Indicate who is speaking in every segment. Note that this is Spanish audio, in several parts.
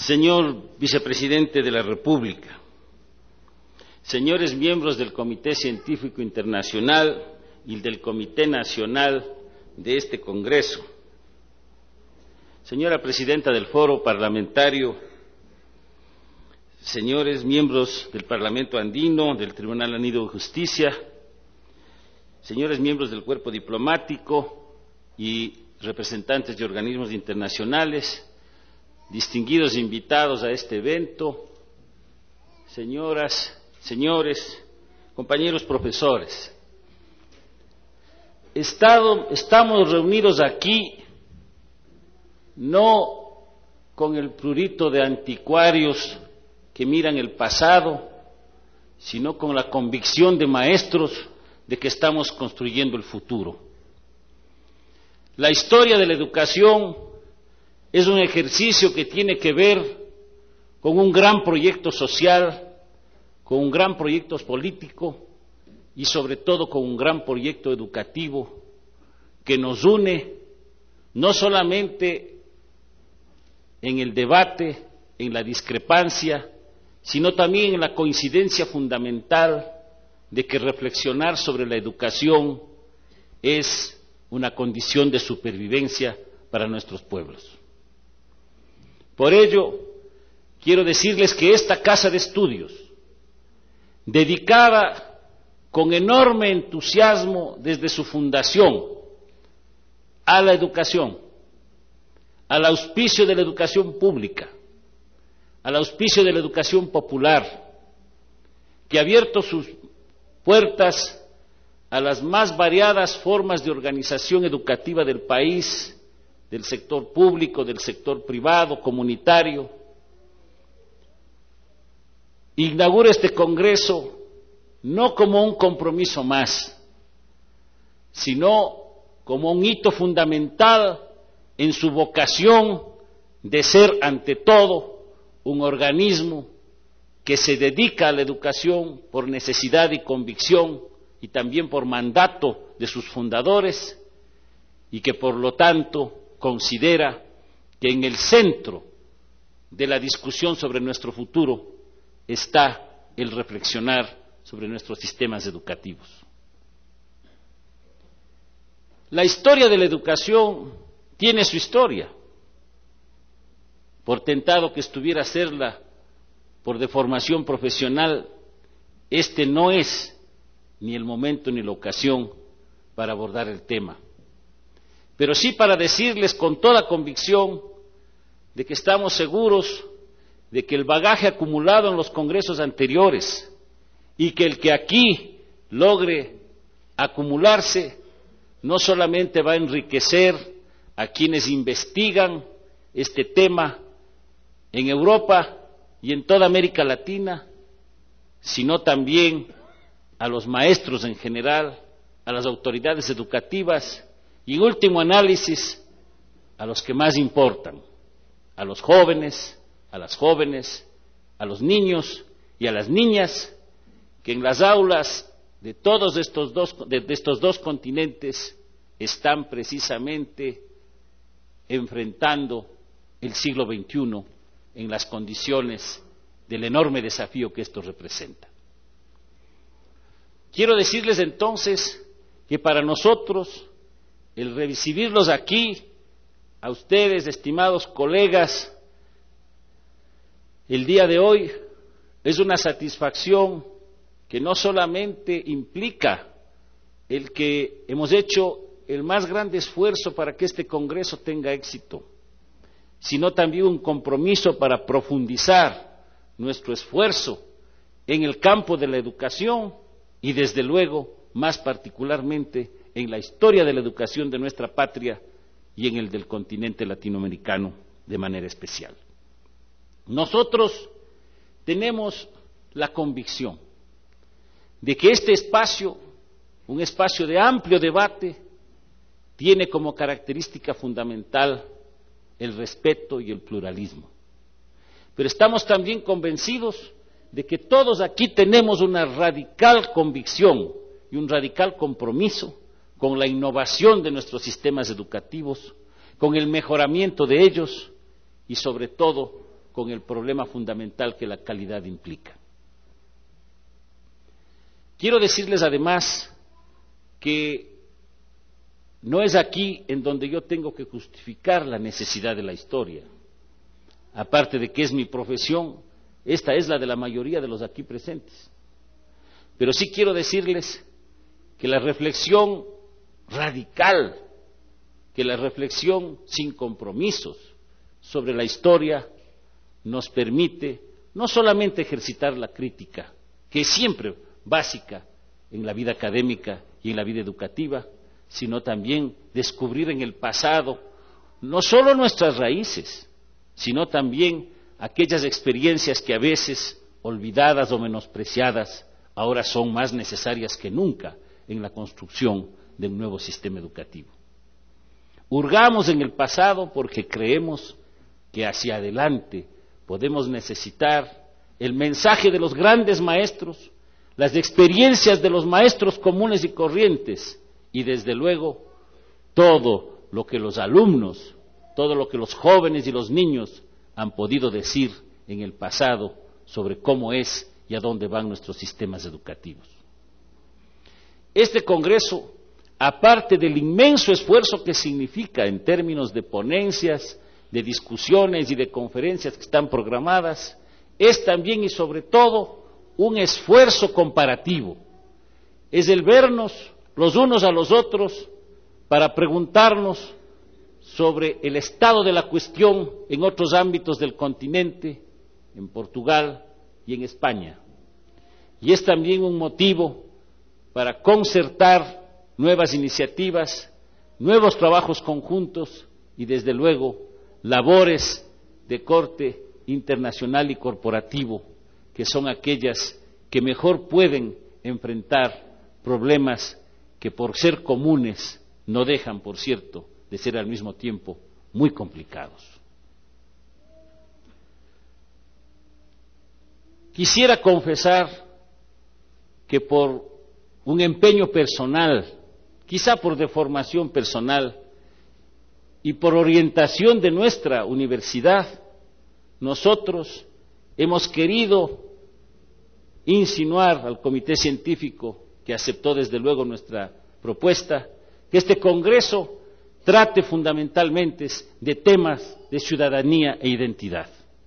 Speaker 1: Señor Vicepresidente de la República, señores miembros del Comité Científico Internacional y del Comité Nacional de este Congreso, señora Presidenta del Foro Parlamentario, señores miembros del Parlamento Andino, del Tribunal Andino de Justicia, señores miembros del Cuerpo Diplomático y representantes de organismos internacionales, distinguidos invitados a este evento, señoras, señores, compañeros profesores. Estamos reunidos aquí no con el prurito de anticuarios que miran el pasado, sino con la convicción de maestros de que estamos construyendo el futuro. La historia de la educación es un ejercicio que tiene que ver con un gran proyecto social, con un gran proyecto político y sobre todo con un gran proyecto educativo que nos une no solamente en el debate, en la discrepancia, sino también en la coincidencia fundamental de que reflexionar sobre la educación es una condición de supervivencia para nuestros pueblos. Por ello, quiero decirles que esta casa de estudios, dedicada con enorme entusiasmo desde su fundación a la educación, al auspicio de la educación pública, al auspicio de la educación popular, que ha abierto sus puertas a las más variadas formas de organización educativa del país, del sector público, del sector privado, comunitario. Inaugura este Congreso no como un compromiso más, sino como un hito fundamental en su vocación de ser ante todo un organismo que se dedica a la educación por necesidad y convicción y también por mandato de sus fundadores y que por lo tanto considera que en el centro de la discusión sobre nuestro futuro está el reflexionar sobre nuestros sistemas educativos. La historia de la educación tiene su historia. Por tentado que estuviera hacerla por deformación profesional, este no es ni el momento ni la ocasión para abordar el tema. Pero sí para decirles con toda convicción de que estamos seguros de que el bagaje acumulado en los congresos anteriores y que el que aquí logre acumularse no solamente va a enriquecer a quienes investigan este tema en Europa y en toda América Latina, sino también a los maestros en general, a las autoridades educativas y en último análisis a los que más importan, a los jóvenes, a las jóvenes, a los niños y a las niñas que en las aulas de todos estos dos continentes están precisamente enfrentando el siglo XXI en las condiciones del enorme desafío que esto representa. Quiero decirles entonces que para nosotros el recibirlos aquí, a ustedes, estimados colegas, el día de hoy es una satisfacción que no solamente implica el que hemos hecho el más grande esfuerzo para que este Congreso tenga éxito, sino también un compromiso para profundizar nuestro esfuerzo en el campo de la educación y desde luego más particularmente en la historia de la educación de nuestra patria y en el del continente latinoamericano de manera especial. Nosotros tenemos la convicción de que este espacio, un espacio de amplio debate, tiene como característica fundamental el respeto y el pluralismo. Pero estamos también convencidos de que todos aquí tenemos una radical convicción y un radical compromiso con la innovación de nuestros sistemas educativos, con el mejoramiento de ellos y sobre todo con el problema fundamental que la calidad implica. Quiero decirles además que no es aquí en donde yo tengo que justificar la necesidad de la historia. Aparte de que es mi profesión, esta es la de la mayoría de los aquí presentes. Pero sí quiero decirles que la reflexión radical, que la reflexión sin compromisos sobre la historia nos permite no solamente ejercitar la crítica, que es siempre básica en la vida académica y en la vida educativa, sino también descubrir en el pasado no solo nuestras raíces, sino también aquellas experiencias que a veces, olvidadas o menospreciadas, ahora son más necesarias que nunca en la construcción de un nuevo sistema educativo. Hurgamos en el pasado porque creemos que hacia adelante podemos necesitar el mensaje de los grandes maestros, las experiencias de los maestros comunes y corrientes, y desde luego todo lo que los alumnos, todo lo que los jóvenes y los niños han podido decir en el pasado sobre cómo es y a dónde van nuestros sistemas educativos. Este Congreso, aparte del inmenso esfuerzo que significa en términos de ponencias, de discusiones y de conferencias que están programadas, es también y sobre todo un esfuerzo comparativo. Es el vernos los unos a los otros para preguntarnos sobre el estado de la cuestión en otros ámbitos del continente, en Portugal y en España. Y es también un motivo para concertar nuevas iniciativas, nuevos trabajos conjuntos y, desde luego, labores de corte internacional y corporativo, que son aquellas que mejor pueden enfrentar problemas que, por ser comunes, no dejan, por cierto, de ser al mismo tiempo muy complicados. Quisiera confesar que por un empeño personal, quizá por deformación personal y por orientación de nuestra universidad, nosotros hemos querido insinuar al comité científico, que aceptó desde luego nuestra propuesta, que este Congreso trate fundamentalmente de temas de ciudadanía e identidad.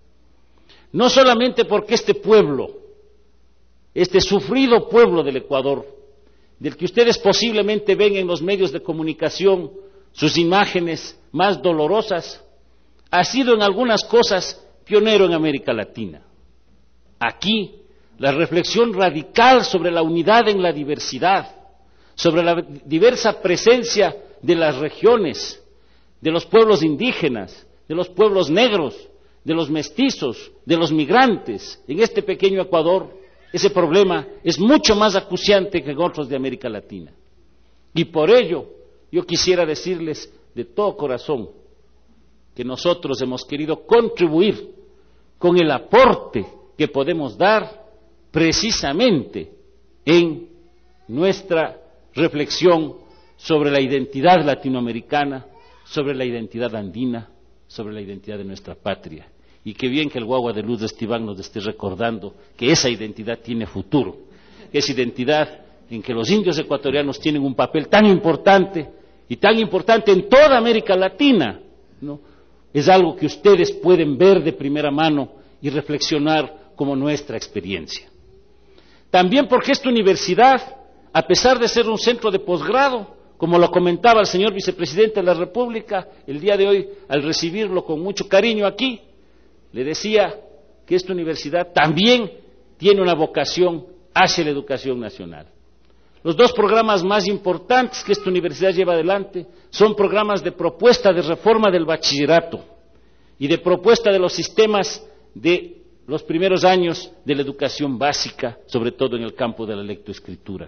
Speaker 1: No solamente porque este pueblo, este sufrido pueblo del Ecuador, del que ustedes posiblemente ven en los medios de comunicación sus imágenes más dolorosas, ha sido en algunas cosas pionero en América Latina. Aquí, la reflexión radical sobre la unidad en la diversidad, sobre la diversa presencia de las regiones, de los pueblos indígenas, de los pueblos negros, de los mestizos, de los migrantes, en este pequeño Ecuador, ese problema es mucho más acuciante que en otros de América Latina. Y por ello, yo quisiera decirles de todo corazón que nosotros hemos querido contribuir con el aporte que podemos dar precisamente en nuestra reflexión sobre la identidad latinoamericana, sobre la identidad andina, sobre la identidad de nuestra patria. Y qué bien que el guagua de luz de Estiván nos esté recordando que esa identidad tiene futuro, esa identidad en que los indios ecuatorianos tienen un papel tan importante y tan importante en toda América Latina, ¿no? Es algo que ustedes pueden ver de primera mano y reflexionar como nuestra experiencia. También porque esta universidad, a pesar de ser un centro de posgrado, como lo comentaba el señor vicepresidente de la República el día de hoy, al recibirlo con mucho cariño aquí, le decía que esta universidad también tiene una vocación hacia la educación nacional. Los dos programas más importantes que esta universidad lleva adelante son programas de propuesta de reforma del bachillerato y de propuesta de los sistemas de los primeros años de la educación básica, sobre todo en el campo de la lectoescritura.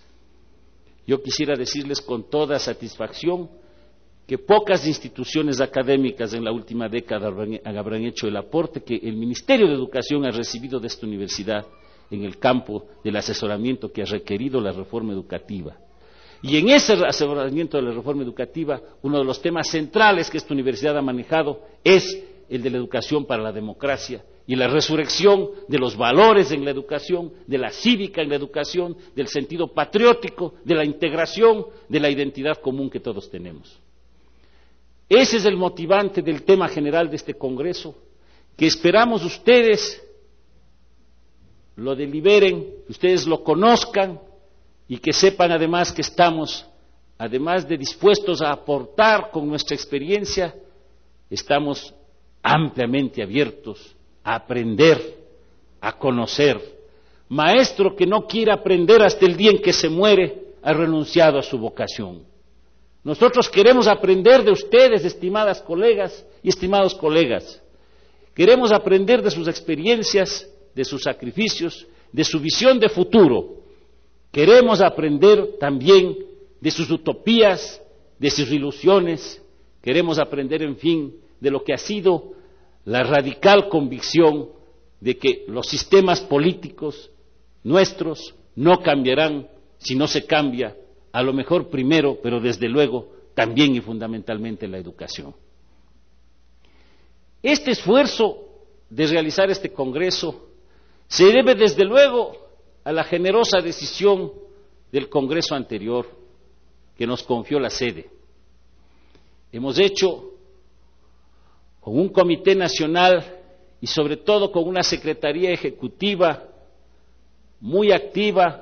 Speaker 1: Yo quisiera decirles con toda satisfacción que pocas instituciones académicas en la última década habrán hecho el aporte que el Ministerio de Educación ha recibido de esta universidad en el campo del asesoramiento que ha requerido la reforma educativa. Y en ese asesoramiento de la reforma educativa, uno de los temas centrales que esta universidad ha manejado es el de la educación para la democracia y la resurrección de los valores en la educación, de la cívica en la educación, del sentido patriótico, de la integración, de la identidad común que todos tenemos. Ese es el motivante del tema general de este Congreso, que esperamos ustedes lo deliberen, que ustedes lo conozcan y que sepan además que estamos, además de dispuestos a aportar con nuestra experiencia, estamos ampliamente abiertos a aprender, a conocer. Maestro que no quiere aprender hasta el día en que se muere, ha renunciado a su vocación. Nosotros queremos aprender de ustedes, estimadas colegas y estimados colegas. Queremos aprender de sus experiencias, de sus sacrificios, de su visión de futuro. Queremos aprender también de sus utopías, de sus ilusiones. Queremos aprender, en fin, de lo que ha sido la radical convicción de que los sistemas políticos nuestros no cambiarán si no se cambia, a lo mejor primero, pero desde luego también y fundamentalmente la educación. Este esfuerzo de realizar este Congreso se debe desde luego a la generosa decisión del Congreso anterior que nos confió la sede. Hemos hecho con un comité nacional y sobre todo con una secretaría ejecutiva muy activa,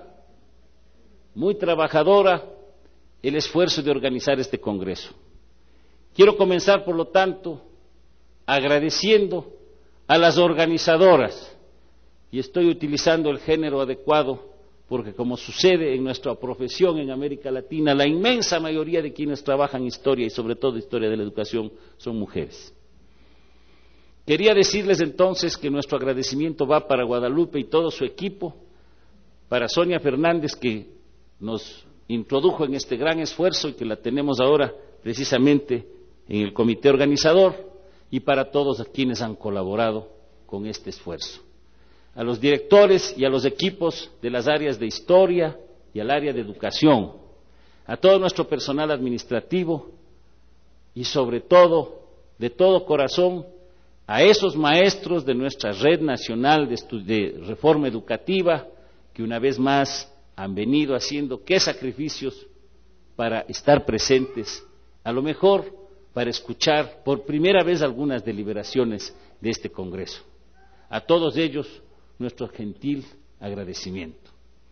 Speaker 1: muy trabajadora, el esfuerzo de organizar este Congreso. Quiero comenzar, por lo tanto, agradeciendo a las organizadoras, y estoy utilizando el género adecuado porque, como sucede en nuestra profesión en América Latina, la inmensa mayoría de quienes trabajan historia y sobre todo historia de la educación son mujeres. Quería decirles entonces que nuestro agradecimiento va para Guadalupe y todo su equipo, para Sonia Fernández, que nos introdujo en este gran esfuerzo y que la tenemos ahora precisamente en el comité organizador, y para todos quienes han colaborado con este esfuerzo. A los directores y a los equipos de las áreas de historia y al área de educación, a todo nuestro personal administrativo y sobre todo, de todo corazón, a esos maestros de nuestra red nacional de reforma educativa que una vez más han venido haciendo qué sacrificios para estar presentes, a lo mejor para escuchar por primera vez algunas deliberaciones de este Congreso. A todos ellos nuestro gentil agradecimiento.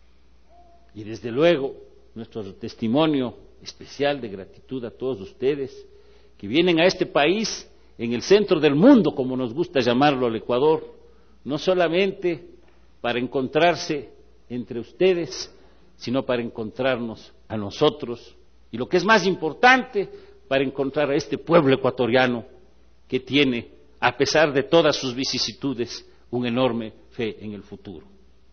Speaker 1: Y desde luego nuestro testimonio especial de gratitud a todos ustedes que vienen a este país en el centro del mundo, como nos gusta llamarlo al Ecuador, no solamente para encontrarse entre ustedes, sino para encontrarnos a nosotros y, lo que es más importante, para encontrar a este pueblo ecuatoriano que tiene, a pesar de todas sus vicisitudes, una enorme fe en el futuro.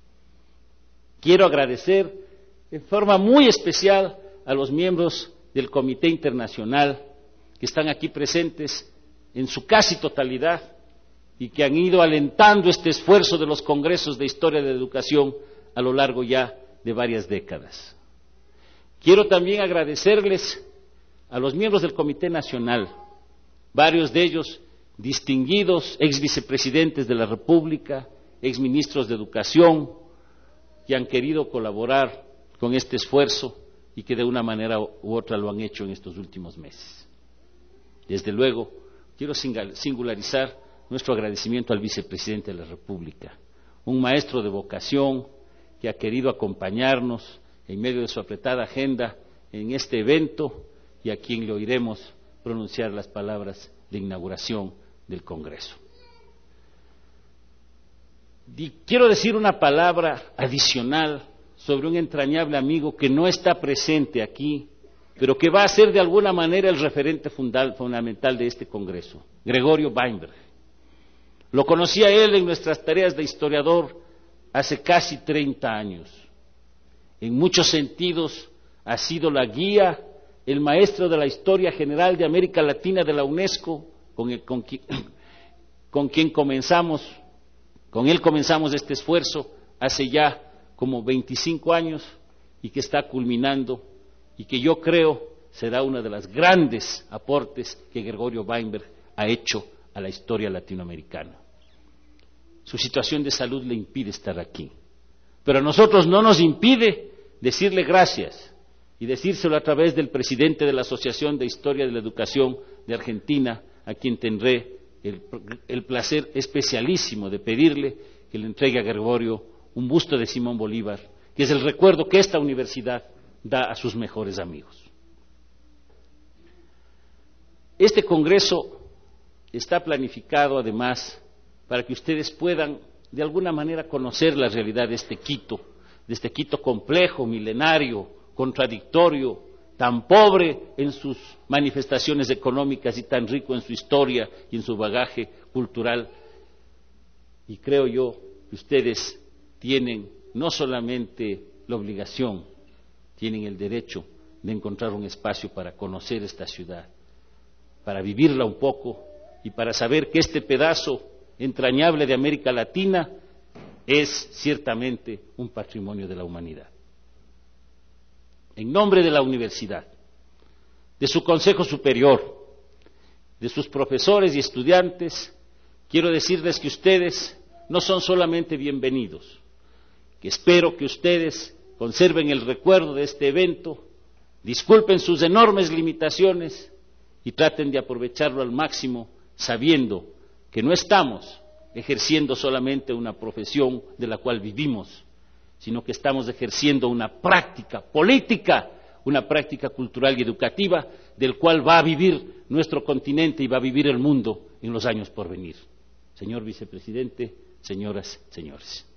Speaker 1: Quiero agradecer de forma muy especial a los miembros del Comité Internacional que están aquí presentes en su casi totalidad y que han ido alentando este esfuerzo de los congresos de historia de la educación a lo largo ya de varias décadas. Quiero también agradecerles a los miembros del Comité Nacional, varios de ellos distinguidos ex vicepresidentes de la República, ex ministros de Educación, que han querido colaborar con este esfuerzo y que de una manera u otra lo han hecho en estos últimos meses. Desde luego, quiero singularizar nuestro agradecimiento al vicepresidente de la República, un maestro de vocación que ha querido acompañarnos en medio de su apretada agenda en este evento y a quien le oiremos pronunciar las palabras de inauguración del Congreso. Quiero decir una palabra adicional sobre un entrañable amigo que no está presente aquí, pero que va a ser de alguna manera el referente fundamental de este Congreso, Gregorio Weinberg. Lo conocí a él en nuestras tareas de historiador hace casi 30 años. En muchos sentidos ha sido la guía, el maestro de la historia general de América Latina de la UNESCO, con él comenzamos este esfuerzo hace ya como 25 años y que está culminando y que yo creo será uno de los grandes aportes que Gregorio Weinberg ha hecho a la historia latinoamericana. Su situación de salud le impide estar aquí, pero a nosotros no nos impide decirle gracias y decírselo a través del presidente de la Asociación de Historia de la Educación de Argentina, a quien tendré el placer especialísimo de pedirle que le entregue a Gregorio un busto de Simón Bolívar, que es el recuerdo que esta universidad da a sus mejores amigos. Este congreso está planificado además para que ustedes puedan de alguna manera conocer la realidad de este Quito complejo, milenario, contradictorio, tan pobre en sus manifestaciones económicas y tan rico en su historia y en su bagaje cultural. Y creo yo que ustedes tienen no solamente la obligación, tienen el derecho de encontrar un espacio para conocer esta ciudad, para vivirla un poco y para saber que este pedazo entrañable de América Latina es ciertamente un patrimonio de la humanidad. En nombre de la universidad, de su Consejo Superior, de sus profesores y estudiantes, quiero decirles que ustedes no son solamente bienvenidos, que espero que ustedes conserven el recuerdo de este evento, disculpen sus enormes limitaciones y traten de aprovecharlo al máximo, sabiendo que no estamos ejerciendo solamente una profesión de la cual vivimos, sino que estamos ejerciendo una práctica política, una práctica cultural y educativa, del cual va a vivir nuestro continente y va a vivir el mundo en los años por venir. Señor Vicepresidente, señoras, señores.